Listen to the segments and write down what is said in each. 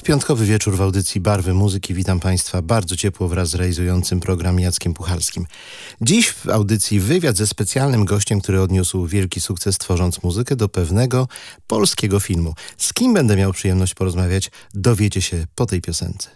piątkowy wieczór w audycji Barwy Muzyki. Witam Państwa bardzo ciepło wraz z realizującym program Jackiem Puchalskim. Dziś w audycji wywiad ze specjalnym gościem, który odniósł wielki sukces tworząc muzykę do pewnego polskiego filmu. Z kim będę miał przyjemność porozmawiać, dowiecie się po tej piosence.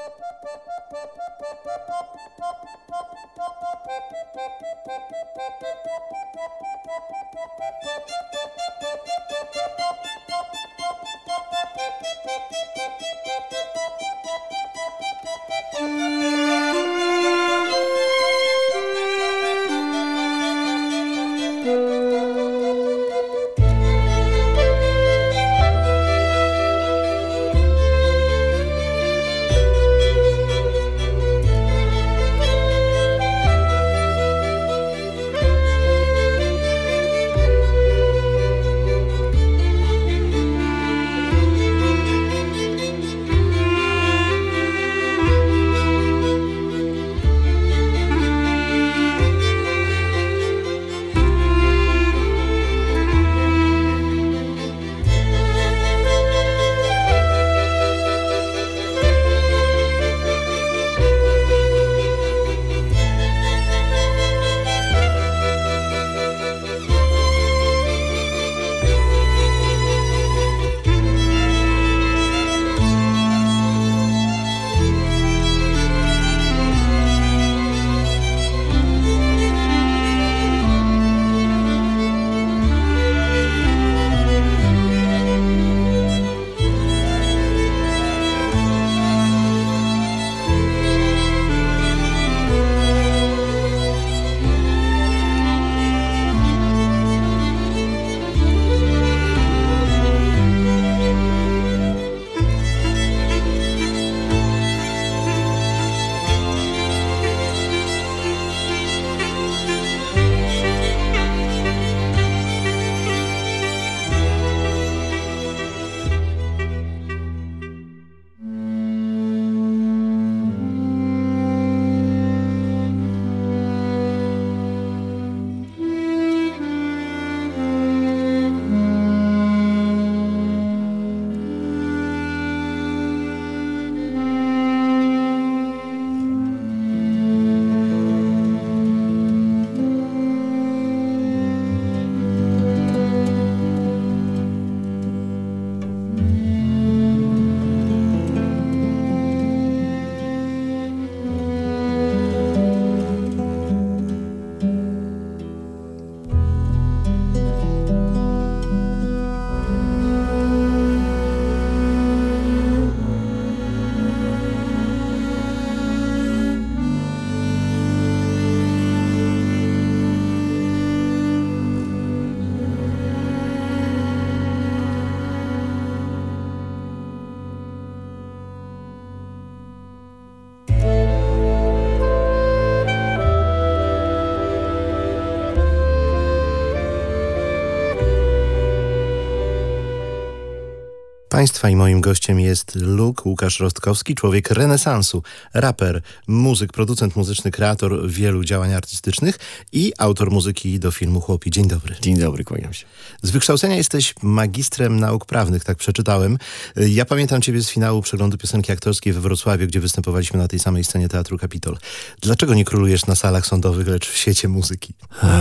Państwa i moim gościem jest Łukasz Rostkowski, człowiek renesansu, raper, muzyk, producent muzyczny, kreator wielu działań artystycznych i autor muzyki do filmu Chłopi. Dzień dobry. Dzień dobry, kłaniam się. Z wykształcenia jesteś magistrem nauk prawnych, tak przeczytałem. Ja pamiętam ciebie z finału przeglądu piosenki aktorskiej we Wrocławiu, gdzie występowaliśmy na tej samej scenie Teatru Kapitol. Dlaczego nie królujesz na salach sądowych, lecz w świecie muzyki?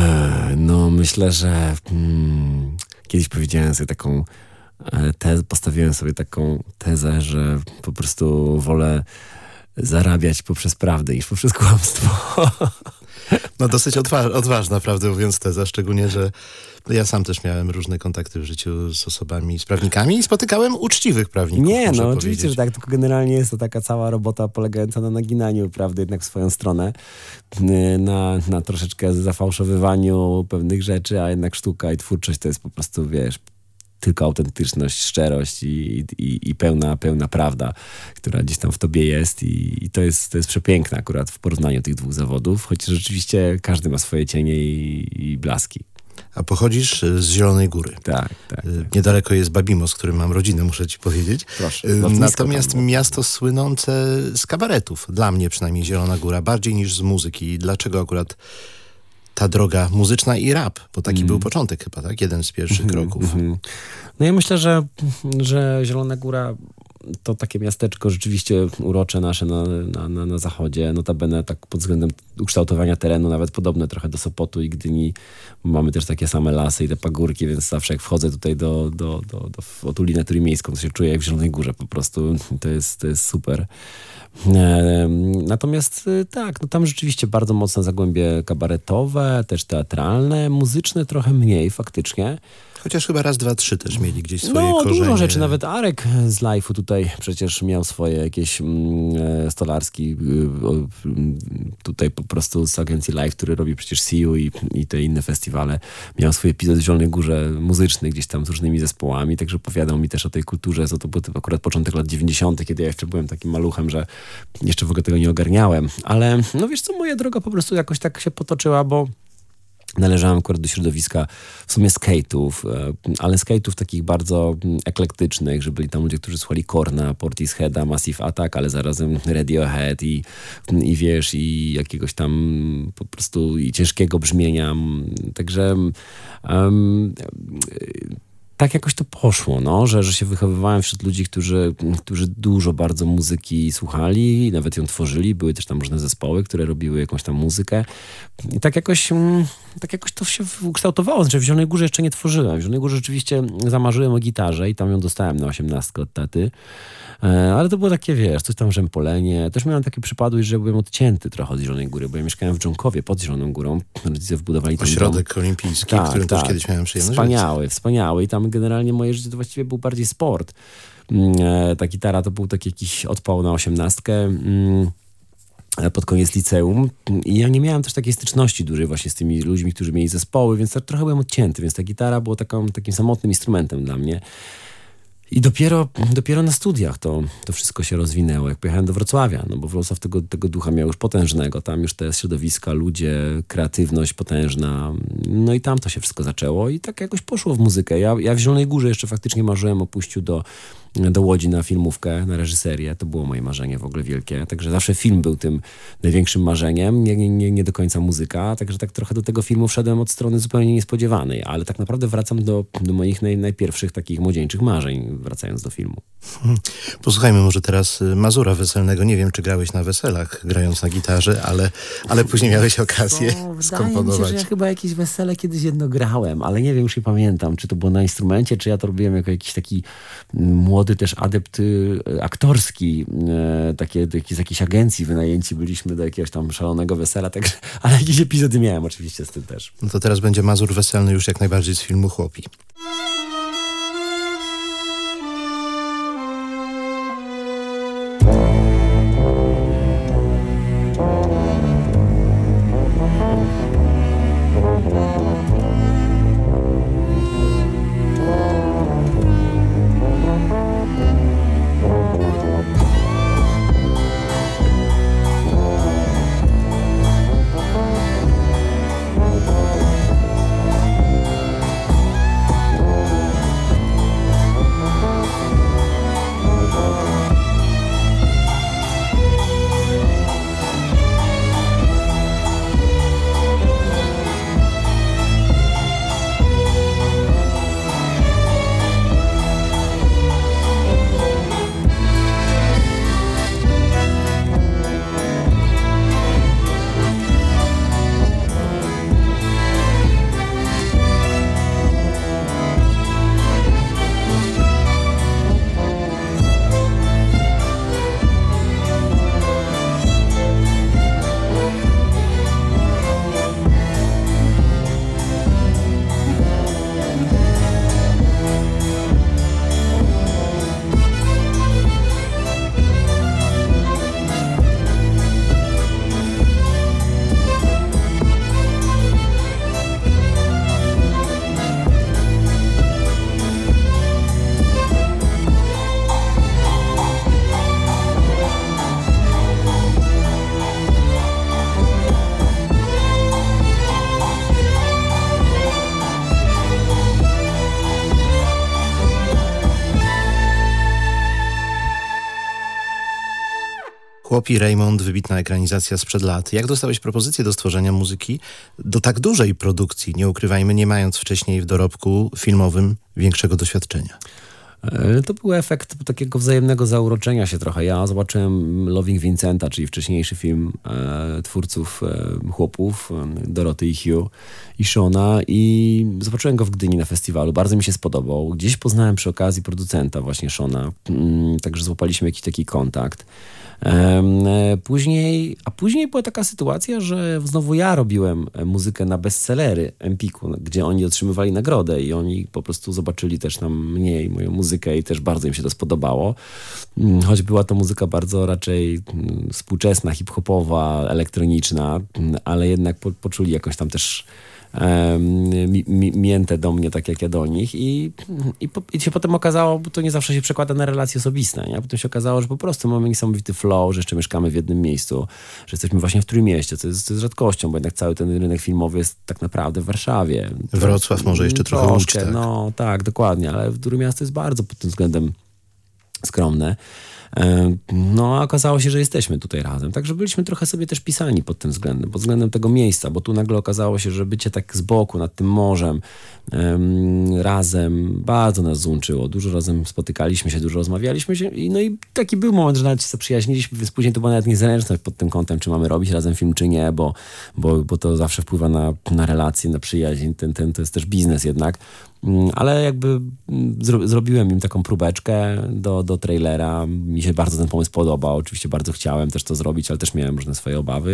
No myślę, że kiedyś powiedziałem sobie postawiłem sobie taką tezę, że po prostu wolę zarabiać poprzez prawdę niż poprzez kłamstwo. No dosyć odważna, prawdę mówiąc, teza, szczególnie, że ja sam też miałem różne kontakty w życiu z osobami, z prawnikami i spotykałem uczciwych prawników. Nie, no oczywiście, że tak, tylko generalnie jest to taka cała robota polegająca na naginaniu prawdy jednak w swoją stronę, na troszeczkę zafałszowywaniu pewnych rzeczy, a jednak sztuka i twórczość to jest po prostu, wiesz, tylko autentyczność, szczerość i pełna prawda, która gdzieś tam w tobie jest i to jest przepiękne akurat w porównaniu tych dwóch zawodów, choć rzeczywiście każdy ma swoje cienie i blaski. A pochodzisz z Zielonej Góry. Tak. Niedaleko jest Babimos, z którym mam rodzinę, muszę ci powiedzieć. Proszę, natomiast miasto słynące z kabaretów. Dla mnie przynajmniej Zielona Góra, bardziej niż z muzyki. Dlaczego akurat ta droga muzyczna i rap? Bo taki był początek chyba, tak? Jeden z pierwszych kroków. No ja myślę, że Zielona Góra to takie miasteczko rzeczywiście urocze nasze na zachodzie. Notabene tak pod względem ukształtowania terenu nawet podobne trochę do Sopotu i Gdyni. Mamy też takie same lasy i te pagórki, więc zawsze jak wchodzę tutaj do otulinę trójmiejską, to się czuję jak w Zielonej Górze po prostu. To jest super. Natomiast tak, no tam rzeczywiście bardzo mocne zagłębie kabaretowe, też teatralne, muzyczne trochę mniej faktycznie. Chociaż chyba raz, dwa, trzy też mieli gdzieś swoje korzenie. Dużo rzeczy. Nawet Arek z Life'u tutaj przecież miał swoje jakieś stolarski tutaj po prostu z agencji Life, który robi przecież See-U i te inne festiwale. Miał swój epizod w Zielonej Górze muzyczny gdzieś tam z różnymi zespołami, także opowiadał mi też o tej kulturze. To był akurat początek lat 90., kiedy ja jeszcze byłem takim maluchem, że jeszcze w ogóle tego nie ogarniałem. Ale no wiesz co, moja droga po prostu jakoś tak się potoczyła, bo należałem akurat do środowiska w sumie skate'ów, ale skate'ów takich bardzo eklektycznych, że byli tam ludzie, którzy słuchali Korna, Portisheada, Massive Attack, ale zarazem Radiohead i wiesz, i jakiegoś tam po prostu i ciężkiego brzmienia. Także tak jakoś to poszło, no, że się wychowywałem wśród ludzi, którzy dużo bardzo muzyki słuchali, nawet ją tworzyli. Były też tam różne zespoły, które robiły jakąś tam muzykę. I tak jakoś to się ukształtowało. Znaczy w Zielonej Górze jeszcze nie tworzyłem. W Zielonej Górze rzeczywiście zamarzyłem o gitarze i tam ją dostałem na 18 od taty. Ale to było takie, wiesz, coś tam rzępolenie. Też miałem takie przypadłość, że byłem odcięty trochę od Zielonej Góry, bo ja mieszkałem w Dżonkowie, pod Zieloną Górą. Rodzice wbudowali tam ośrodek olimpijski, w którym też kiedyś miałem przyjemność. Wspaniały. I tam generalnie moje życie to właściwie był bardziej sport. Ta gitara to był taki jakiś odpał na 18 pod koniec liceum. I ja nie miałem też takiej styczności dużej właśnie z tymi ludźmi, którzy mieli zespoły, więc tak trochę byłem odcięty, więc ta gitara była takim samotnym instrumentem dla mnie. I dopiero na studiach to wszystko się rozwinęło, jak pojechałem do Wrocławia, no bo Wrocław tego ducha miał już potężnego, tam już te środowiska, ludzie, kreatywność potężna, no i tam to się wszystko zaczęło i tak jakoś poszło w muzykę. Ja w Zielonej Górze jeszcze faktycznie marzyłem o pójściu do Łodzi na filmówkę, na reżyserię, to było moje marzenie w ogóle wielkie, także zawsze film był tym największym marzeniem, nie do końca muzyka, także tak trochę do tego filmu wszedłem od strony zupełnie niespodziewanej, ale tak naprawdę wracam do moich najpierwszych takich młodzieńczych marzeń, wracając do filmu. Posłuchajmy może teraz Mazura Weselnego. Nie wiem, czy grałeś na weselach, grając na gitarze, ale później miałeś okazję skomponować. Wydaje mi się, że ja chyba jakieś wesele kiedyś jedno grałem, ale nie wiem, już nie pamiętam, czy to było na instrumencie, czy ja to robiłem jako jakiś taki młody też adept aktorski, z jakiejś agencji wynajęci byliśmy do jakiegoś tam szalonego wesela, także, ale jakieś epizody miałem oczywiście z tym też. No to teraz będzie Mazur Weselny już jak najbardziej z filmu Chłopi. Chłopi, Raymond, wybitna ekranizacja sprzed lat. Jak dostałeś propozycję do stworzenia muzyki do tak dużej produkcji, nie ukrywajmy, nie mając wcześniej w dorobku filmowym większego doświadczenia? To był efekt takiego wzajemnego zauroczenia się trochę. Ja zobaczyłem Loving Vincenta, czyli wcześniejszy film twórców Chłopów, Doroty i Hugh i Shona, i zobaczyłem go w Gdyni na festiwalu. Bardzo mi się spodobał. Gdzieś poznałem przy okazji producenta właśnie Shona, także złapaliśmy jakiś taki kontakt. Później była taka sytuacja, że znowu ja robiłem muzykę na bestsellery Empiku, gdzie oni otrzymywali nagrodę i oni po prostu zobaczyli też tam mnie i moją muzykę i też bardzo im się to spodobało. Choć była to muzyka bardzo raczej współczesna, hip-hopowa, elektroniczna, ale jednak poczuli jakąś tam też miętę do mnie, tak jak ja do nich, i się potem okazało, bo to nie zawsze się przekłada na relacje osobiste, nie? Potem się okazało, że po prostu mamy niesamowity flow, że jeszcze mieszkamy w jednym miejscu, że jesteśmy właśnie w Trójmieście, co jest rzadkością, bo jednak cały ten rynek filmowy jest tak naprawdę w Warszawie. Wrocław może jeszcze trochę Łódź, tak? No tak, dokładnie, ale Trójmiasto jest bardzo pod tym względem skromne. No, a okazało się, że jesteśmy tutaj razem. Także byliśmy trochę sobie też pisani pod tym względem, pod względem tego miejsca, bo tu nagle okazało się, że bycie tak z boku, nad tym morzem, razem bardzo nas złączyło. Dużo razem spotykaliśmy się, dużo rozmawialiśmy się i taki był moment, że nawet się zaprzyjaźniliśmy, więc później to była nawet niezręczność pod tym kątem, czy mamy robić razem film, czy nie, bo to zawsze wpływa na relacje, na przyjaźń. To jest też biznes jednak. Ale jakby zrobiłem im taką próbeczkę do trailera. Mi się bardzo ten pomysł podobał. Oczywiście bardzo chciałem też to zrobić, ale też miałem różne swoje obawy.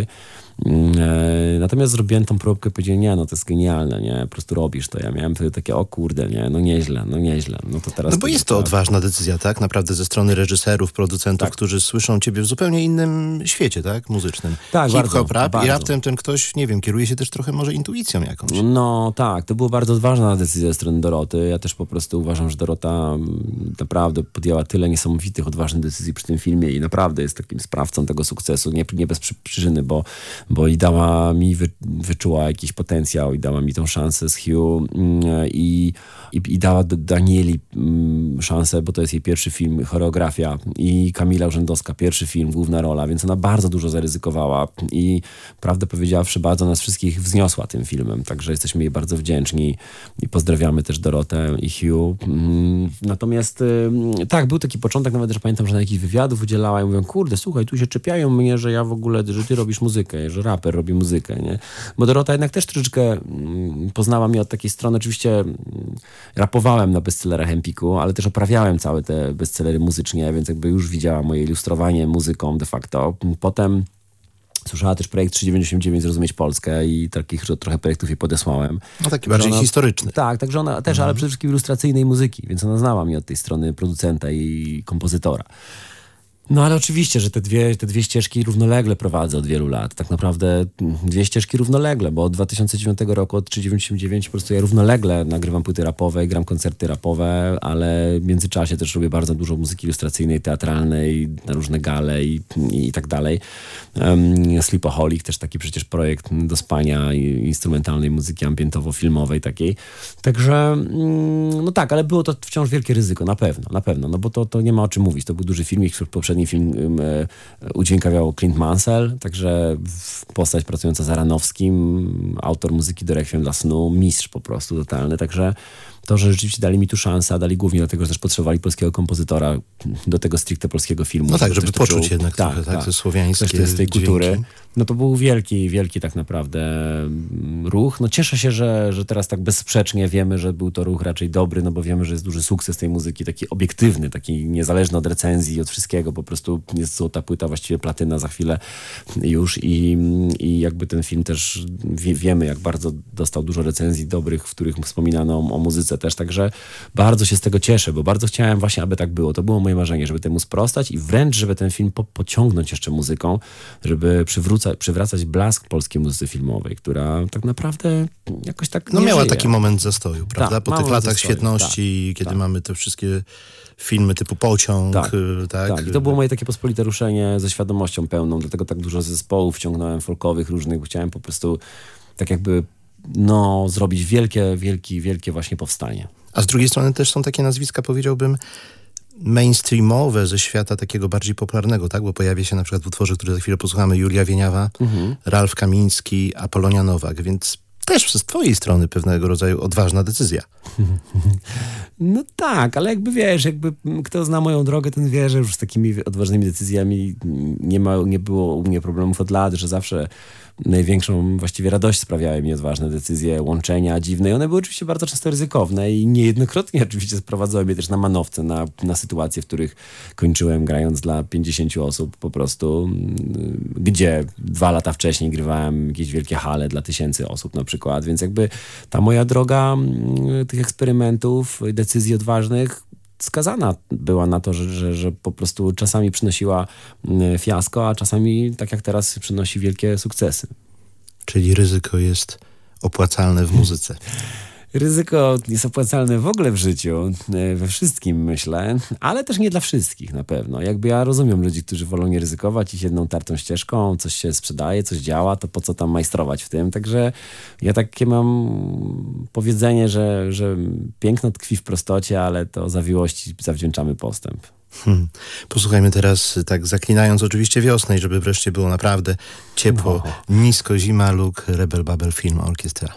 Natomiast zrobiłem tą próbkę i powiedziałem, nie, no to jest genialne, nie, po prostu robisz to. Ja miałem wtedy takie, o kurde, nie, no nieźle. No to teraz... No bo jest to odważna decyzja, tak? Naprawdę ze strony reżyserów, producentów, którzy słyszą ciebie w zupełnie innym świecie, tak? Muzycznym. Tak, hip-hop, rap i raptem ten ktoś, nie wiem, kieruje się też trochę może intuicją jakąś. No tak, to była bardzo odważna decyzja ze strony Doroty. Ja też po prostu uważam, że Dorota naprawdę podjęła tyle niesamowitych, odważnych decyzji przy tym filmie i naprawdę jest takim sprawcą tego sukcesu, nie bez przyczyny, bo i dała mi, wyczuła jakiś potencjał i dała mi tą szansę z Hugh i dała Danieli szansę, bo to jest jej pierwszy film, choreografia, i Kamila Urzędowska, pierwszy film, główna rola, więc ona bardzo dużo zaryzykowała i prawdę powiedziawszy bardzo nas wszystkich wzniosła tym filmem, także jesteśmy jej bardzo wdzięczni i pozdrawiamy też Dorotę i Hugh. Natomiast tak, był taki początek, nawet że pamiętam, że na jakichś wywiadów udzielała i mówią, kurde, słuchaj, tu się czepiają mnie, że ja w ogóle, że ty robisz muzykę, że raper robi muzykę, nie? Bo Dorota jednak też troszeczkę poznała mnie od takiej strony, oczywiście rapowałem na bestsellerach Empiku, ale też oprawiałem całe te bestsellery muzycznie, więc jakby już widziała moje ilustrowanie muzyką de facto. Potem słyszała też projekt 399 Zrozumieć Polskę i takich trochę projektów jej podesłałem. No taki bardziej historyczny. Tak, także ona też, ale przede wszystkim ilustracyjnej muzyki, więc ona znała mnie od tej strony producenta i kompozytora. No ale oczywiście, że te dwie ścieżki równolegle prowadzę od wielu lat. Tak naprawdę dwie ścieżki równolegle, bo od 2009 roku, od 399 po prostu ja równolegle nagrywam płyty rapowe i gram koncerty rapowe, ale w międzyczasie też robię bardzo dużo muzyki ilustracyjnej, teatralnej, na różne gale i tak dalej. Sleepaholic, też taki przecież projekt do spania instrumentalnej muzyki ambientowo-filmowej takiej. Także, no tak, ale było to wciąż wielkie ryzyko, na pewno, no bo to nie ma o czym mówić. To był duży filmik, poprzedni film udźwiękawiał Clint Mansell, także postać pracująca z Aronofskim, autor muzyki do Requiem dla snu, mistrz po prostu totalny, także to, że rzeczywiście dali mi tu szansę, a dali głównie dlatego, że też potrzebowali polskiego kompozytora do tego stricte polskiego filmu. No tak, żeby poczuć jednak trochę, tak, te słowiańskie z tej kultury. No to był wielki tak naprawdę ruch. No cieszę się, że teraz tak bezsprzecznie wiemy, że był to ruch raczej dobry, no bo wiemy, że jest duży sukces tej muzyki, taki obiektywny, taki niezależny od recenzji, od wszystkiego. Po prostu jest złota płyta, właściwie platyna za chwilę już i jakby ten film też wiemy, jak bardzo dostał dużo recenzji dobrych, w których wspominano o muzyce też, także bardzo się z tego cieszę, bo bardzo chciałem właśnie, aby tak było. To było moje marzenie, żeby temu sprostać i wręcz, żeby ten film pociągnąć jeszcze muzyką, żeby przywracać blask polskiej muzyce filmowej, która tak naprawdę jakoś tak nie miała żyje. taki moment zastoju, prawda? Po tych latach świetności, kiedy mamy te wszystkie filmy typu Pociąg. Tak. I to było moje takie pospolite ruszenie ze świadomością pełną, dlatego tak dużo zespołów wciągnąłem folkowych różnych, bo chciałem po prostu tak jakby zrobić wielkie właśnie powstanie. A z drugiej strony też są takie nazwiska, powiedziałbym, mainstreamowe ze świata takiego bardziej popularnego, tak? Bo pojawia się na przykład w utworze, który za chwilę posłuchamy, Julia Wieniawa, Ralf Kamiński, Apolonia Nowak, więc też z twojej strony pewnego rodzaju odważna decyzja. No tak, ale jakby wiesz, jakby kto zna moją drogę, ten wie, że już z takimi odważnymi decyzjami nie było u mnie problemów od lat, że zawsze największą właściwie radość sprawiały mi odważne decyzje, łączenia dziwne. I one były oczywiście bardzo często ryzykowne i niejednokrotnie oczywiście sprowadzały mnie też na manowce, na sytuacje, w których kończyłem grając dla 50 osób po prostu, gdzie 2 lata wcześniej grywałem jakieś wielkie hale dla 1000 osób na przykład. Więc jakby ta moja droga tych eksperymentów, decyzji odważnych skazana była na to, że po prostu czasami przynosiła fiasko, a czasami, tak jak teraz, przynosi wielkie sukcesy. Czyli ryzyko jest opłacalne w muzyce. Ryzyko jest opłacalne w ogóle w życiu, we wszystkim myślę, ale też nie dla wszystkich na pewno. Jakby ja rozumiem ludzi, którzy wolą nie ryzykować i jedną tartą ścieżką, coś się sprzedaje, coś działa, to po co tam majstrować w tym? Także ja takie mam powiedzenie, że piękno tkwi w prostocie, ale to zawiłości zawdzięczamy postęp. Posłuchajmy teraz, tak zaklinając oczywiście wiosnę i żeby wreszcie było naprawdę ciepło, nisko zima, Luke, Rebel Babel Film Orchestra.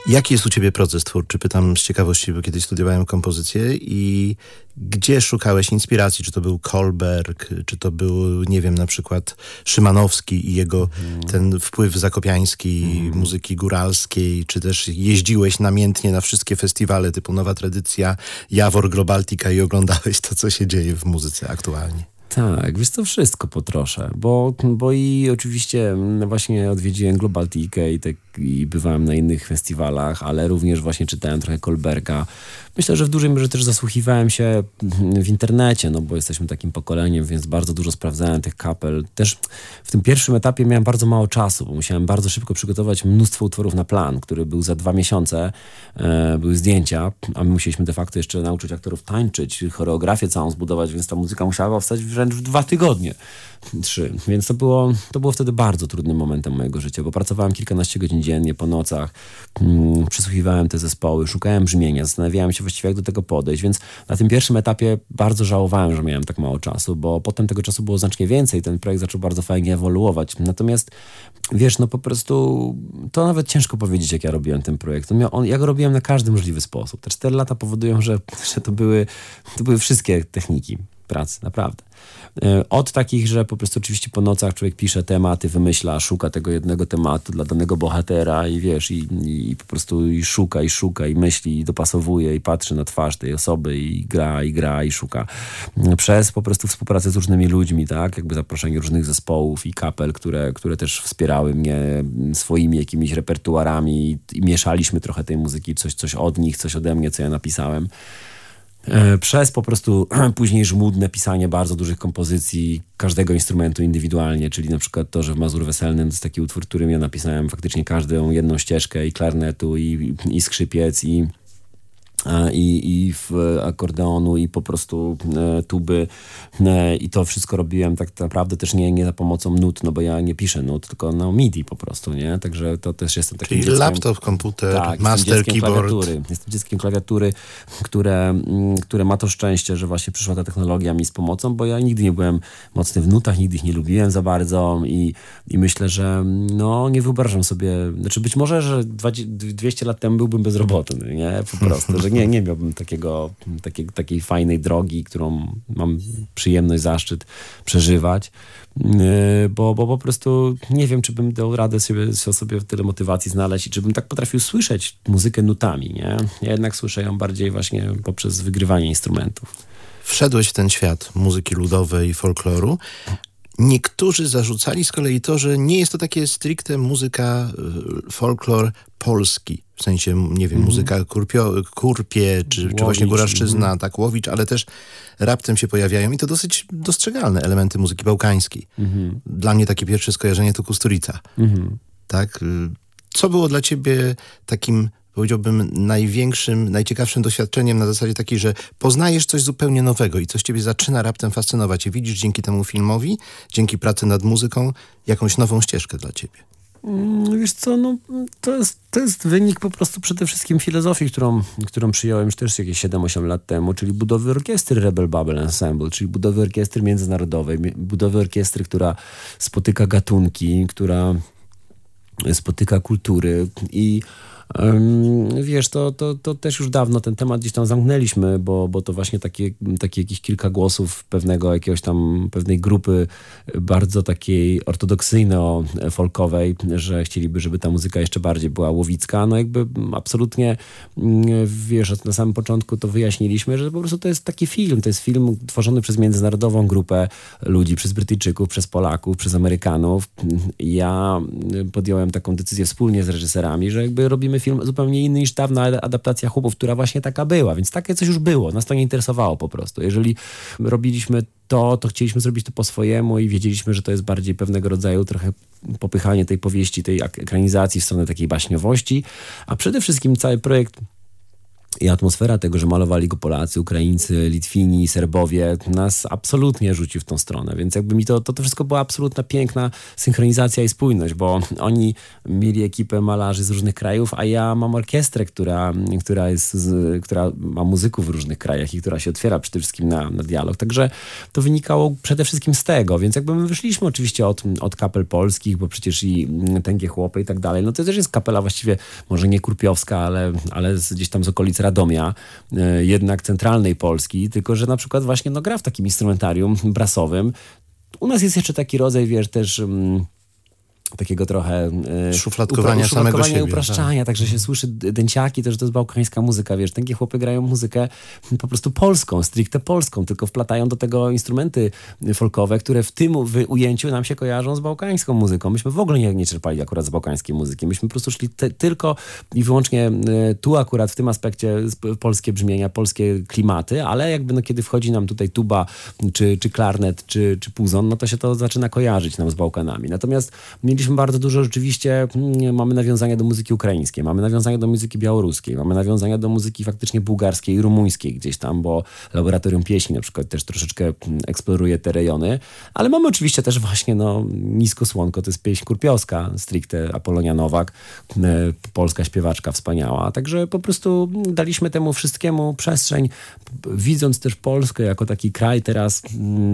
Jaki jest u ciebie proces twórczy? Pytam z ciekawości, bo kiedyś studiowałem kompozycję i gdzie szukałeś inspiracji? Czy to był Kolberg, czy to był, nie wiem, na przykład Szymanowski i jego ten wpływ zakopiański, muzyki góralskiej, czy też jeździłeś namiętnie na wszystkie festiwale typu Nowa Tradycja, Jawor, Globaltica i oglądałeś to, co się dzieje w muzyce aktualnie? Tak, wiesz, to wszystko potroszę, bo i oczywiście właśnie odwiedziłem Globaltikę i bywałem na innych festiwalach, ale również właśnie czytałem trochę Kolberga. Myślę, że w dużej mierze też zasłuchiwałem się w internecie, no bo jesteśmy takim pokoleniem, więc bardzo dużo sprawdzałem tych kapel. Też w tym pierwszym etapie miałem bardzo mało czasu, bo musiałem bardzo szybko przygotować mnóstwo utworów na plan, który był za 2 miesiące. Były zdjęcia, a my musieliśmy de facto jeszcze nauczyć aktorów tańczyć, choreografię całą zbudować, więc ta muzyka musiała powstać wręcz w 2 tygodnie. 3. Więc to było wtedy bardzo trudnym momentem mojego życia, bo pracowałem kilkanaście godzin dziennie po nocach, przysłuchiwałem te zespoły, szukałem brzmienia, zastanawiałem się właściwie, jak do tego podejść, więc na tym pierwszym etapie bardzo żałowałem, że miałem tak mało czasu, bo potem tego czasu było znacznie więcej, ten projekt zaczął bardzo fajnie ewoluować. Natomiast wiesz, no po prostu to nawet ciężko powiedzieć, jak ja robiłem ten projekt. Ja go robiłem na każdy możliwy sposób. Te 4 lata powodują, że to były wszystkie techniki pracy, naprawdę. Od takich, że po prostu oczywiście po nocach człowiek pisze tematy, wymyśla, szuka tego jednego tematu dla danego bohatera i wiesz, i po prostu szuka i myśli, i dopasowuje, i patrzy na twarz tej osoby i gra, i szuka. Przez po prostu współpracę z różnymi ludźmi, tak? Jakby zaproszenie różnych zespołów i kapel, które też wspierały mnie swoimi jakimiś repertuarami i mieszaliśmy trochę tej muzyki, coś od nich, coś ode mnie, co ja napisałem. Przez po prostu później żmudne pisanie bardzo dużych kompozycji każdego instrumentu indywidualnie, czyli na przykład to, że w Mazur Weselnym to jest taki utwór, którym ja napisałem faktycznie każdą jedną ścieżkę i klarnetu, i skrzypiec, i w akordeonu, i po prostu tuby, i to wszystko robiłem tak naprawdę też nie za pomocą nut, no bo ja nie piszę nut, tylko na MIDI po prostu, nie? Także to też jestem takim dzieckiem. Laptop, komputer, tak, master keyboard. Jestem dzieckiem klawiatury, które ma to szczęście, że właśnie przyszła ta technologia mi z pomocą, bo ja nigdy nie byłem mocny w nutach, nigdy ich nie lubiłem za bardzo i myślę, że no nie wyobrażam sobie, znaczy być może, że 200 lat temu byłbym bez roboty, nie? Po prostu, że nie miałbym takiej fajnej drogi, którą mam przyjemność, zaszczyt przeżywać, bo po prostu nie wiem, czy bym dał radę sobie tyle motywacji znaleźć i czy bym tak potrafił słyszeć muzykę nutami, nie? Ja jednak słyszę ją bardziej właśnie poprzez wygrywanie instrumentów. Wszedłeś w ten świat muzyki ludowej i folkloru. Niektórzy zarzucali z kolei to, że nie jest to takie stricte muzyka, folklor polski. W sensie, nie wiem, muzyka kurpie, czy właśnie góralszczyzna, tak, Łowicz, ale też raptem się pojawiają i to dosyć dostrzegalne elementy muzyki bałkańskiej. Dla mnie takie pierwsze skojarzenie to Kusturica. Tak? Co było dla ciebie takim, powiedziałbym, najciekawszym doświadczeniem na zasadzie takiej, że poznajesz coś zupełnie nowego i coś ciebie zaczyna raptem fascynować i widzisz dzięki temu filmowi, dzięki pracy nad muzyką, jakąś nową ścieżkę dla ciebie? Wiesz co, no to jest wynik po prostu przede wszystkim filozofii, którą przyjąłem już też jakieś 7-8 lat temu, czyli budowy orkiestry Rebel Babel Ensemble, czyli budowy orkiestry międzynarodowej, budowy orkiestry, która spotyka gatunki, która spotyka kultury i wiesz, to też już dawno ten temat gdzieś tam zamknęliśmy, bo to właśnie takie jakieś kilka głosów pewnej grupy bardzo takiej ortodoksyjno-folkowej, że chcieliby, żeby ta muzyka jeszcze bardziej była łowicka. No jakby absolutnie, wiesz, na samym początku to wyjaśniliśmy, że po prostu to jest taki film. To jest film tworzony przez międzynarodową grupę ludzi, przez Brytyjczyków, przez Polaków, przez Amerykanów. Ja podjąłem taką decyzję wspólnie z reżyserami, że jakby robimy film zupełnie inny niż dawna adaptacja Chłopów, która właśnie taka była, więc takie coś już było, nas to nie interesowało po prostu. Jeżeli robiliśmy to chcieliśmy zrobić to po swojemu i wiedzieliśmy, że to jest bardziej pewnego rodzaju trochę popychanie tej powieści, tej ekranizacji w stronę takiej baśniowości, a przede wszystkim cały projekt I atmosfera tego, że malowali go Polacy, Ukraińcy, Litwini, Serbowie, nas absolutnie rzuci w tą stronę. Więc jakby mi to wszystko była absolutna piękna synchronizacja i spójność, bo oni mieli ekipę malarzy z różnych krajów, a ja mam orkiestrę, która ma muzyków w różnych krajach i która się otwiera przede wszystkim na dialog. Także to wynikało przede wszystkim z tego. Więc jakby my wyszliśmy oczywiście od kapel polskich, bo przecież i Tęgie Chłopy i tak dalej. No to też jest kapela właściwie, może nie kurpiowska, ale gdzieś tam z okolic Radomia, jednak centralnej Polski, tylko że na przykład właśnie gra w takim instrumentarium brassowym. U nas jest jeszcze taki rodzaj, wiesz, też takiego trochę szufladkowania samego siebie. I upraszczania, także się słyszy dęciaki, też to jest bałkańska muzyka, wiesz, Tęgie Chłopy grają muzykę po prostu polską, stricte polską, tylko wplatają do tego instrumenty folkowe, które w tym ujęciu nam się kojarzą z bałkańską muzyką. Myśmy w ogóle nie czerpali akurat z bałkańskiej muzyki. Myśmy po prostu szli tylko i wyłącznie tu akurat w tym aspekcie polskie brzmienia, polskie klimaty, ale jakby kiedy wchodzi nam tutaj tuba, czy klarnet, czy puzon, no to się to zaczyna kojarzyć nam z Bałkanami. Natomiast mieliśmy bardzo dużo rzeczywiście, mamy nawiązania do muzyki ukraińskiej, mamy nawiązania do muzyki białoruskiej, mamy nawiązania do muzyki faktycznie bułgarskiej i rumuńskiej gdzieś tam, bo Laboratorium Pieśni na przykład też troszeczkę eksploruje te rejony, ale mamy oczywiście też właśnie Nisko Słonko, to jest pieśń kurpiowska, stricte Apolonia Nowak, polska śpiewaczka wspaniała, także po prostu daliśmy temu wszystkiemu przestrzeń, widząc też Polskę jako taki kraj teraz,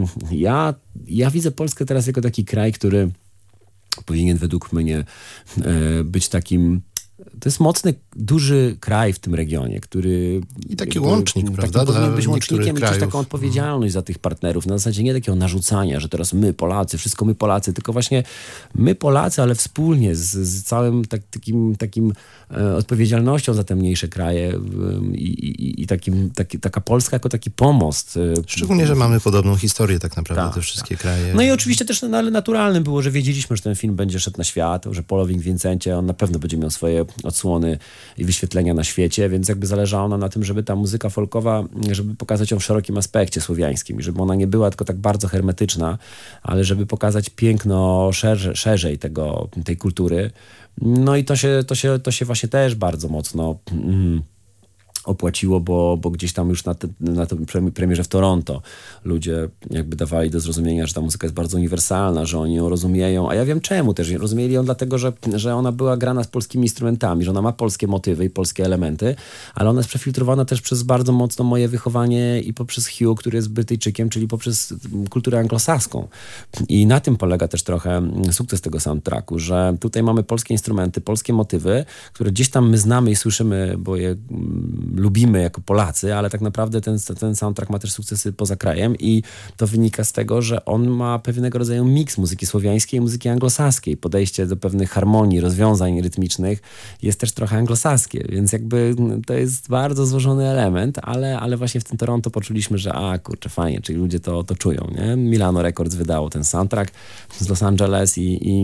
ja widzę Polskę teraz jako taki kraj, który powinien według mnie być takim... To jest mocny, duży kraj w tym regionie, który... I taki łącznik, prawda? Powinien być łącznikiem i też taką odpowiedzialność za tych partnerów. Na zasadzie nie takiego narzucania, że teraz my Polacy, wszystko my Polacy, tylko właśnie my Polacy, ale wspólnie z całym takim odpowiedzialnością za te mniejsze kraje i taka Polska jako taki pomost. Szczególnie, że mamy podobną historię tak naprawdę, te wszystkie kraje. No i oczywiście też naturalnym było, że wiedzieliśmy, że ten film będzie szedł na świat, że Polowik w Wincencie, on na pewno będzie miał swoje odsłony i wyświetlenia na świecie, więc jakby zależało nam na tym, żeby ta muzyka folkowa, żeby pokazać ją w szerokim aspekcie słowiańskim, żeby ona nie była tylko tak bardzo hermetyczna, ale żeby pokazać piękno szerzej tej kultury. No i to się właśnie też bardzo mocno opłaciło, bo gdzieś tam już na tym premierze w Toronto ludzie jakby dawali do zrozumienia, że ta muzyka jest bardzo uniwersalna, że oni ją rozumieją, a ja wiem czemu też. Rozumieli ją dlatego, że ona była grana z polskimi instrumentami, że ona ma polskie motywy i polskie elementy, ale ona jest przefiltrowana też przez bardzo mocno moje wychowanie i poprzez Hugh, który jest Brytyjczykiem, czyli poprzez kulturę anglosaską. I na tym polega też trochę sukces tego soundtracku, że tutaj mamy polskie instrumenty, polskie motywy, które gdzieś tam my znamy i słyszymy, bo je lubimy jako Polacy, ale tak naprawdę ten soundtrack ma też sukcesy poza krajem i to wynika z tego, że on ma pewnego rodzaju miks muzyki słowiańskiej i muzyki anglosaskiej. Podejście do pewnych harmonii, rozwiązań rytmicznych jest też trochę anglosaskie, więc jakby to jest bardzo złożony element, ale właśnie w tym Toronto poczuliśmy, że kurczę, fajnie, czyli ludzie to czują, nie? Milano Records wydało ten soundtrack z Los Angeles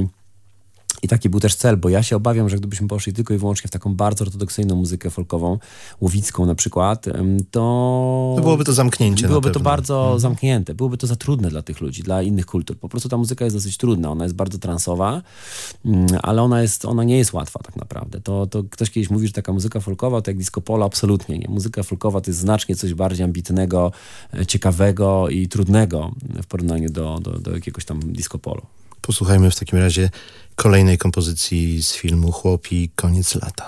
i taki był też cel, bo ja się obawiam, że gdybyśmy poszli tylko i wyłącznie w taką bardzo ortodoksyjną muzykę folkową, łowicką na przykład, to byłoby to zamknięcie. Byłoby to bardzo zamknięte. Byłoby to za trudne dla tych ludzi, dla innych kultur. Po prostu ta muzyka jest dosyć trudna. Ona jest bardzo transowa, ale ona nie jest łatwa tak naprawdę. To ktoś kiedyś mówi, że taka muzyka folkowa to jak disco polo. Absolutnie nie. Muzyka folkowa to jest znacznie coś bardziej ambitnego, ciekawego i trudnego w porównaniu do jakiegoś tam disco polo. Posłuchajmy w takim razie kolejnej kompozycji z filmu Chłopi, Koniec lata.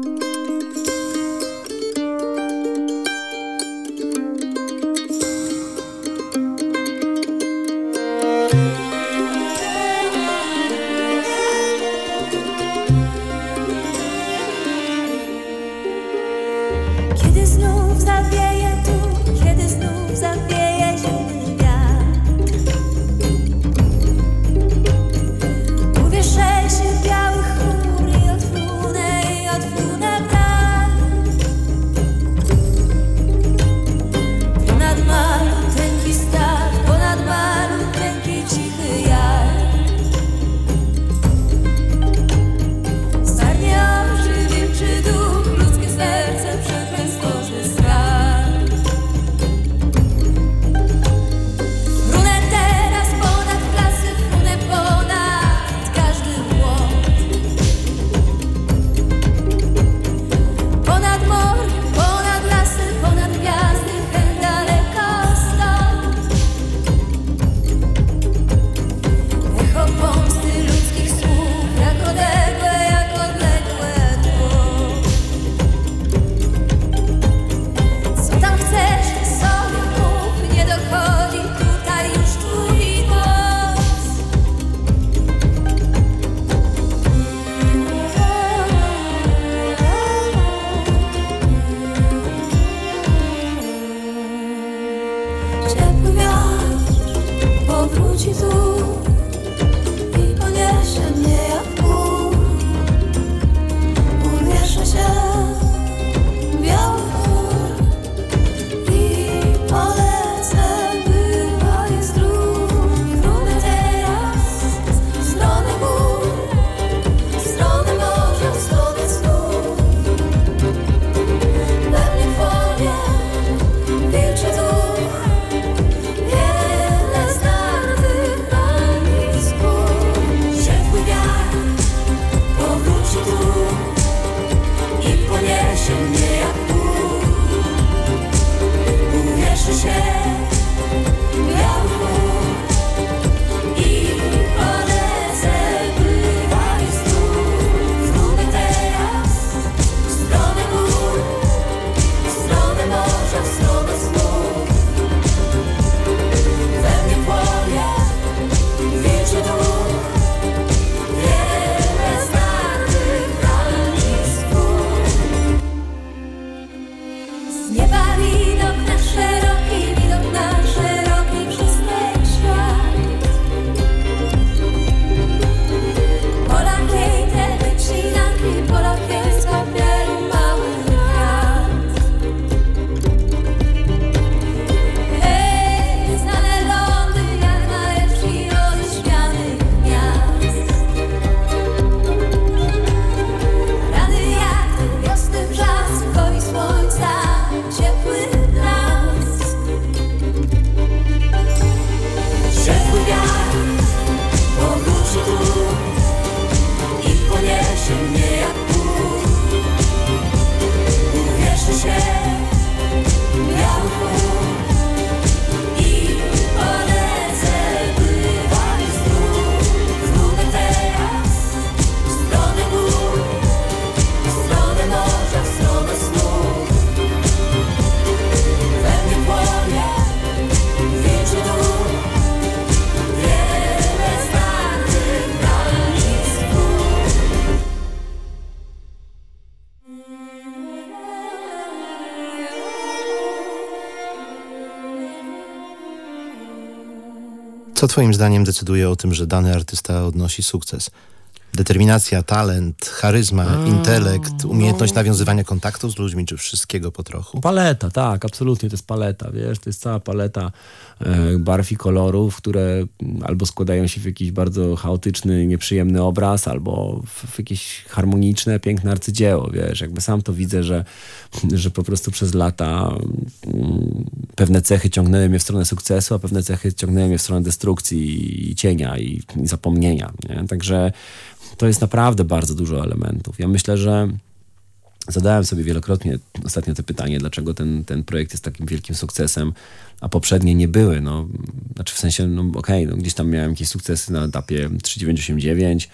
Kiedy znów zawieje tu, kiedy znów zawieje zimny wiatr, uwieszę się w białych chmur i odfrunę Co twoim zdaniem decyduje o tym, że dany artysta odnosi sukces? Determinacja, talent, charyzma, intelekt, umiejętność nawiązywania kontaktu z ludźmi, czy wszystkiego po trochu? Paleta, tak, absolutnie, to jest paleta, wiesz, to jest cała paleta barw i kolorów, które albo składają się w jakiś bardzo chaotyczny, nieprzyjemny obraz, albo w jakieś harmoniczne, piękne arcydzieło, wiesz, jakby sam to widzę, że po prostu przez lata pewne cechy ciągnęły mnie w stronę sukcesu, a pewne cechy ciągnęły mnie w stronę destrukcji i cienia i zapomnienia, nie? Także to jest naprawdę bardzo dużo elementów. Ja myślę, że zadałem sobie wielokrotnie ostatnio to pytanie, dlaczego ten projekt jest takim wielkim sukcesem, a poprzednie nie były. No, znaczy w sensie, no okej, no, gdzieś tam miałem jakieś sukcesy na etapie 3989,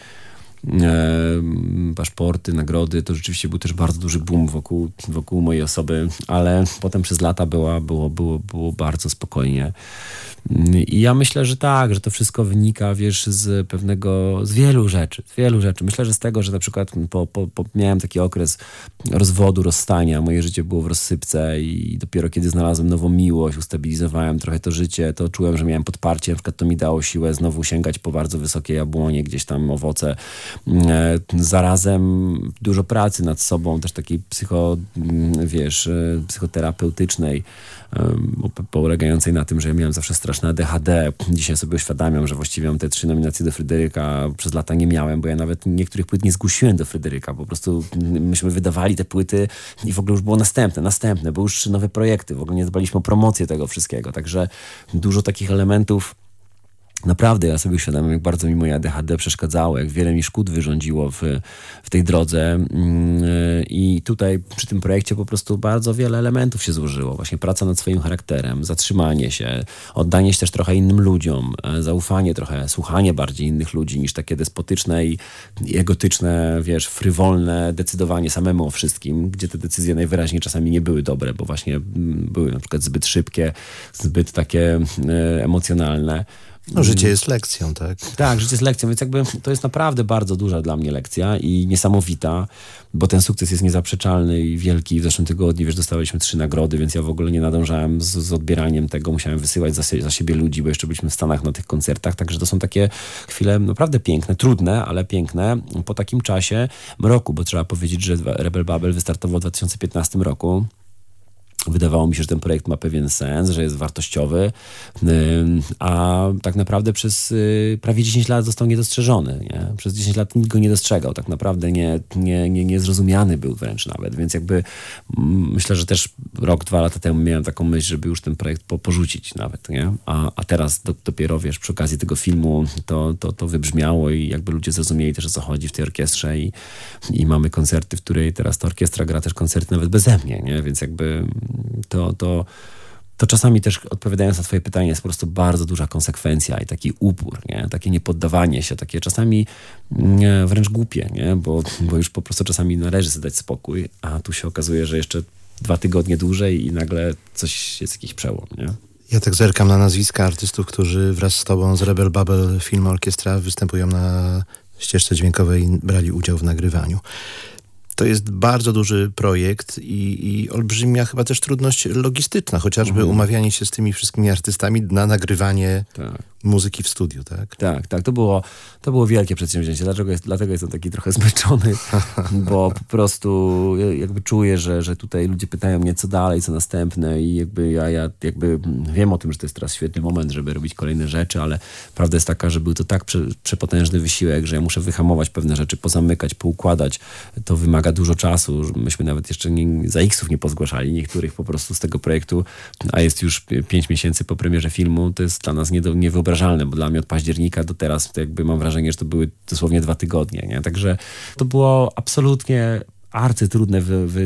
paszporty, nagrody, to rzeczywiście był też bardzo duży boom wokół mojej osoby, ale potem przez lata było bardzo spokojnie. I ja myślę, że tak, że to wszystko wynika, wiesz, z wielu rzeczy. Myślę, że z tego, że na przykład miałem taki okres rozwodu, rozstania, moje życie było w rozsypce i dopiero kiedy znalazłem nową miłość, ustabilizowałem trochę to życie, to czułem, że miałem podparcie, na przykład to mi dało siłę znowu sięgać po bardzo wysokie jabłonie, gdzieś tam owoce. Zarazem dużo pracy nad sobą, też takiej psychoterapeutycznej, polegającej na tym, że ja miałem zawsze straszne ADHD. Dzisiaj sobie uświadamiam, że właściwie mam te 3 nominacje do Fryderyka. Przez lata nie miałem, bo ja nawet niektórych płyt nie zgłosiłem do Fryderyka. Po prostu myśmy wydawali te płyty i w ogóle już było następne, były już 3 nowe projekty. W ogóle nie dbaliśmy o promocję tego wszystkiego. Także dużo takich elementów. Naprawdę, ja sobie uświadamiam, jak bardzo mi moje ADHD przeszkadzało, jak wiele mi szkód wyrządziło w tej drodze. I tutaj przy tym projekcie po prostu bardzo wiele elementów się złożyło. Właśnie praca nad swoim charakterem, zatrzymanie się, oddanie się też trochę innym ludziom, zaufanie trochę, słuchanie bardziej innych ludzi niż takie despotyczne i egotyczne, wiesz, frywolne decydowanie samemu o wszystkim, gdzie te decyzje najwyraźniej czasami nie były dobre, bo właśnie były na przykład zbyt szybkie, zbyt takie emocjonalne. No, życie jest lekcją, tak? Tak, życie jest lekcją, więc jakby to jest naprawdę bardzo duża dla mnie lekcja i niesamowita, bo ten sukces jest niezaprzeczalny i wielki. W zeszłym tygodniu, wiesz, dostaliśmy 3 nagrody, więc ja w ogóle nie nadążałem z odbieraniem tego. Musiałem wysyłać za siebie ludzi, bo jeszcze byliśmy w Stanach na tych koncertach, także to są takie chwile naprawdę piękne, trudne, ale piękne po takim czasie mroku, bo trzeba powiedzieć, że Rebel Babel wystartował w 2015 roku. Wydawało mi się, że ten projekt ma pewien sens, że jest wartościowy, a tak naprawdę przez prawie 10 lat został niedostrzeżony. Nie? Przez 10 lat nikt go nie dostrzegał. Tak naprawdę niezrozumiany był wręcz nawet. Więc jakby myślę, że też rok, 2 lata temu miałem taką myśl, żeby już ten projekt porzucić nawet. Nie? A teraz dopiero, wiesz, przy okazji tego filmu to wybrzmiało i jakby ludzie zrozumieli też, o co chodzi w tej orkiestrze i mamy koncerty, w której teraz ta orkiestra gra też koncerty nawet beze mnie, nie? Więc jakby to czasami też, odpowiadając na twoje pytanie, jest po prostu bardzo duża konsekwencja i taki upór, nie? Takie niepoddawanie się, takie czasami wręcz głupie, nie? Bo już po prostu czasami należy sobie dać spokój, a tu się okazuje, że jeszcze 2 tygodnie dłużej i nagle coś jest jakiś przełom, nie? Ja tak zerkam na nazwiska artystów, którzy wraz z tobą z Rebel Babel Film Orkiestra występują na ścieżce dźwiękowej i brali udział w nagrywaniu. To jest bardzo duży projekt i olbrzymia chyba też trudność logistyczna, chociażby umawianie się z tymi wszystkimi artystami na nagrywanie muzyki w studiu, tak? Tak. To było wielkie przedsięwzięcie. Dlatego jestem taki trochę zmęczony, bo po prostu jakby czuję, że tutaj ludzie pytają mnie, co dalej, co następne i jakby ja jakby wiem o tym, że to jest teraz świetny moment, żeby robić kolejne rzeczy, ale prawda jest taka, że był to tak przepotężny wysiłek, że ja muszę wyhamować pewne rzeczy, pozamykać, poukładać. To wymaga dużo czasu. Myśmy nawet jeszcze za X-ów nie pozgłaszali niektórych po prostu z tego projektu, a jest już 5 miesięcy po premierze filmu. To jest dla nas niewyobrażalne, bo dla mnie od października do teraz to jakby mam wrażenie, że to były dosłownie 2 tygodnie. Nie? Także to było absolutnie arcytrudne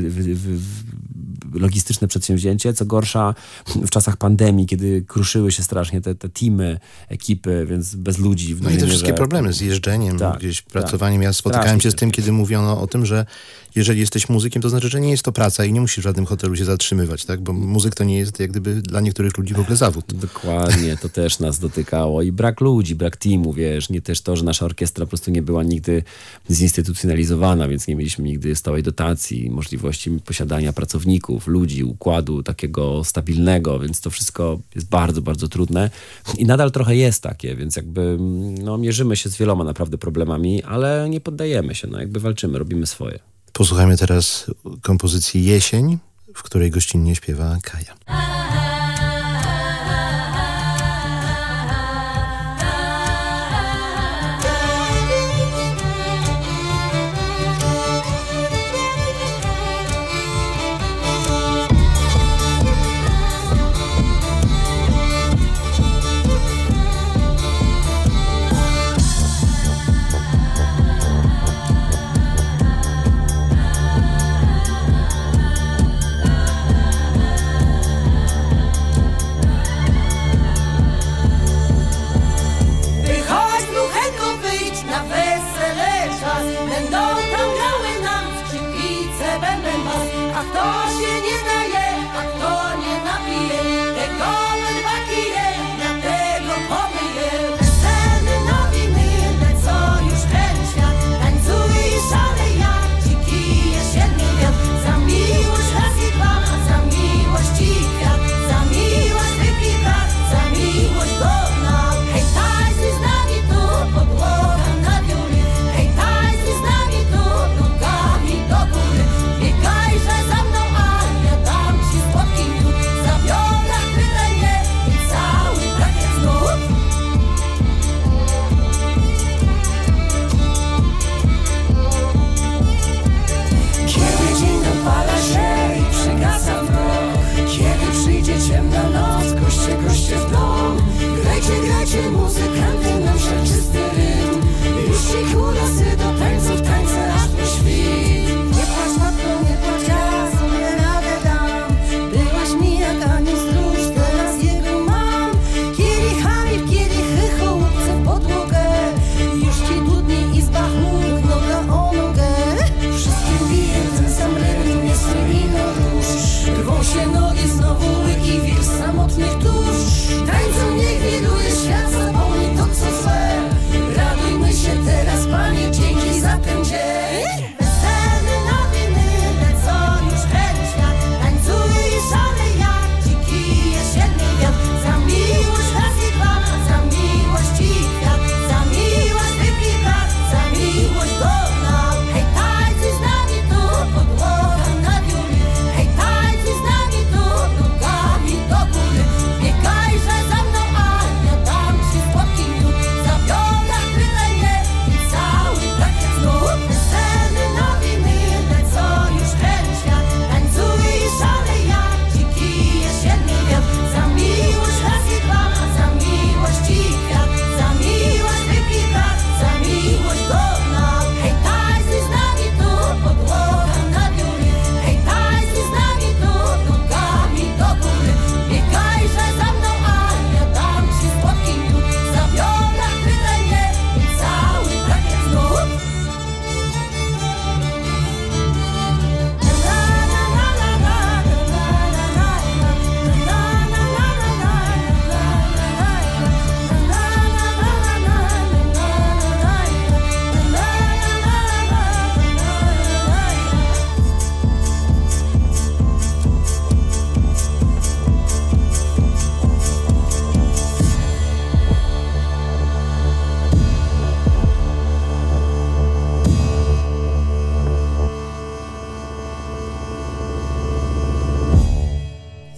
logistyczne przedsięwzięcie. Co gorsza, w czasach pandemii, kiedy kruszyły się strasznie te teamy, ekipy, więc bez ludzi. No i te wszystkie problemy z jeżdżeniem, gdzieś pracowaniem. Ja spotykałem się z tym, kiedy mówiono o tym, że jeżeli jesteś muzykiem, to znaczy, że nie jest to praca i nie musisz w żadnym hotelu się zatrzymywać, tak? Bo muzyk to nie jest jak gdyby dla niektórych ludzi w ogóle zawód. Dokładnie, to też nas dotykało. I brak ludzi, brak teamu, wiesz. Nie też to, że nasza orkiestra po prostu nie była nigdy zinstytucjonalizowana, więc nie mieliśmy nigdy stałej dotacji, możliwości posiadania pracowników, ludzi, układu takiego stabilnego, więc to wszystko jest bardzo, bardzo trudne. I nadal trochę jest takie, więc jakby mierzymy się z wieloma naprawdę problemami, ale nie poddajemy się, jakby walczymy, robimy swoje. Posłuchajmy teraz kompozycji Jesień, w której gościnnie śpiewa Kaja.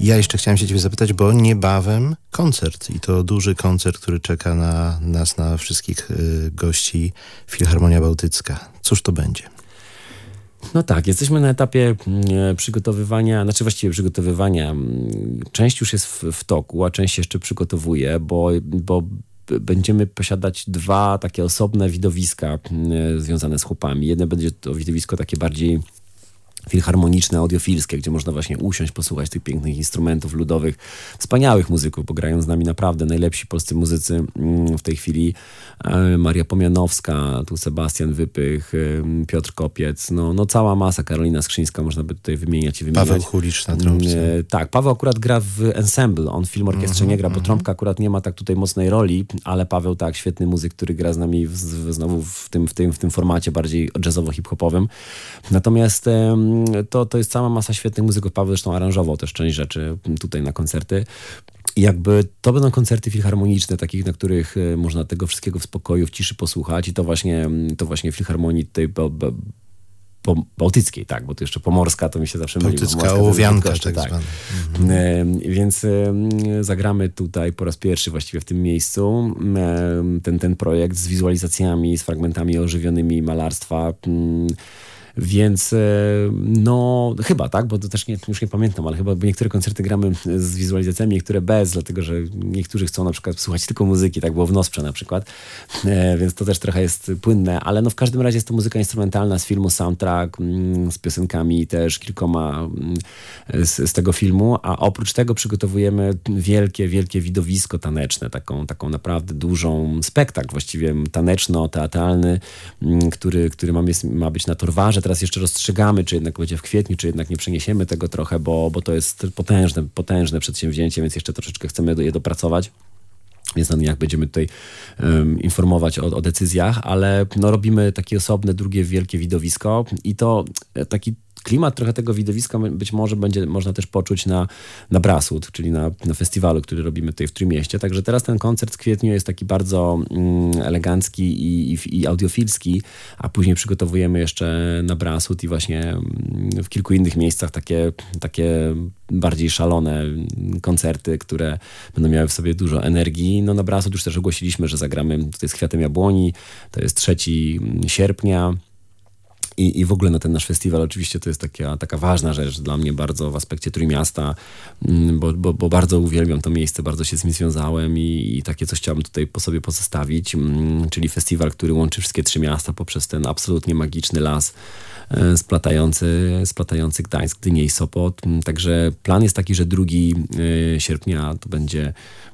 Ja jeszcze chciałem się ciebie zapytać, bo niebawem koncert i to duży koncert, który czeka na nas, na wszystkich gości, Filharmonia Bałtycka. Cóż to będzie? No tak, jesteśmy na etapie przygotowywania, znaczy właściwie przygotowywania. Część już jest w toku, a część jeszcze przygotowuje, bo będziemy posiadać 2 takie osobne widowiska związane z chłopami. Jedno będzie to widowisko takie bardziej filharmoniczne, audiofilskie, gdzie można właśnie usiąść, posłuchać tych pięknych instrumentów ludowych, wspaniałych muzyków, bo grają z nami naprawdę najlepsi polscy muzycy w tej chwili. Maria Pomianowska, tu Sebastian Wypych, Piotr Kopiec, no cała masa, Karolina Skrzyńska, można by tutaj wymieniać i wymieniać. Paweł Hulicz na trąbce. Tak, Paweł akurat gra w ensemble, on w film orkiestrze nie gra, bo trąbka akurat nie ma tak tutaj mocnej roli, ale Paweł tak, świetny muzyk, który gra z nami znowu w tym formacie bardziej jazzowo-hip-hopowym. Natomiast to jest cała masa świetnych muzyków. Paweł zresztą aranżował też część rzeczy tutaj na koncerty. I jakby to będą koncerty filharmoniczne, takich, na których można tego wszystkiego w spokoju, w ciszy posłuchać i to właśnie w Filharmonii tej bałtyckiej, tak, bo to jeszcze pomorska, to mi się zawsze myli. Bałtycka ołowianka, tak zwana. Więc zagramy tutaj po raz pierwszy właściwie w tym miejscu ten projekt z wizualizacjami, z fragmentami ożywionymi malarstwa. Więc no chyba, tak, bo to też już nie pamiętam, ale chyba niektóre koncerty gramy z wizualizacjami, niektóre bez, dlatego że niektórzy chcą na przykład słuchać tylko muzyki, tak było w Nosprze na przykład, więc to też trochę jest płynne, ale no w każdym razie jest to muzyka instrumentalna z filmu soundtrack, z piosenkami też kilkoma z tego filmu, a oprócz tego przygotowujemy wielkie widowisko taneczne, taką naprawdę dużą spektakl właściwie taneczno-teatralny, który ma być na Torwarze. Teraz jeszcze rozstrzygamy, czy jednak będzie w kwietniu, czy jednak nie przeniesiemy tego trochę, bo to jest potężne przedsięwzięcie, więc jeszcze troszeczkę chcemy je dopracować. Więc jak będziemy tutaj informować o decyzjach, ale no, robimy takie osobne, drugie wielkie widowisko i to taki klimat trochę tego widowiska być może będzie można też poczuć na Brasud, czyli na festiwalu, który robimy tutaj w Trójmieście. Także teraz ten koncert w kwietniu jest taki bardzo elegancki i audiofilski, a później przygotowujemy jeszcze na Brasud i właśnie w kilku innych miejscach takie bardziej szalone koncerty, które będą miały w sobie dużo energii. No na Brasud już też ogłosiliśmy, że zagramy tutaj z Kwiatem Jabłoni. To jest 3 sierpnia. I w ogóle ten nasz festiwal oczywiście to jest taka ważna rzecz dla mnie bardzo w aspekcie Trójmiasta, bo bardzo uwielbiam to miejsce, bardzo się z nim związałem i takie coś chciałbym tutaj po sobie pozostawić, czyli festiwal, który łączy wszystkie 3 miasta poprzez ten absolutnie magiczny las splatający Gdańsk, Gdynię i Sopot. Także plan jest taki, że 2 sierpnia to będzie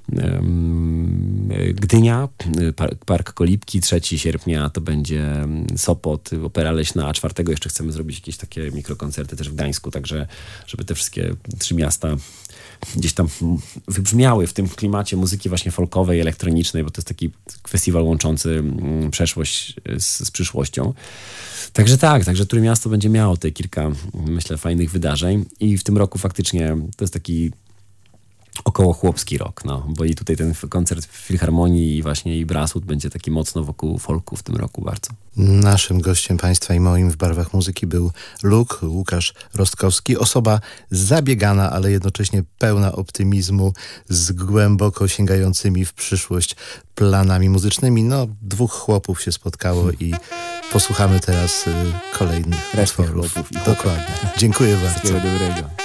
Gdynia, Park Kolibki, 3 sierpnia to będzie Sopot, Opera Leśna, a 4 jeszcze chcemy zrobić jakieś takie mikrokoncerty też w Gdańsku, także żeby te wszystkie 3 miasta gdzieś tam wybrzmiały w tym klimacie muzyki właśnie folkowej, elektronicznej, bo to jest taki festiwal łączący przeszłość z przyszłością. Także Trójmiasto będzie miało te kilka, myślę, fajnych wydarzeń i w tym roku faktycznie to jest taki około chłopski rok, bo i tutaj ten koncert w Filharmonii i właśnie i Brasud będzie taki mocno wokół folku w tym roku bardzo. Naszym gościem państwa i moim w Barwach Muzyki był Łukasz Rostkowski, osoba zabiegana, ale jednocześnie pełna optymizmu, z głęboko sięgającymi w przyszłość planami muzycznymi. No, 2 chłopów się spotkało i posłuchamy teraz kolejnych utworów. Dokładnie. Dziękuję bardzo. Wszystkiego dobrego.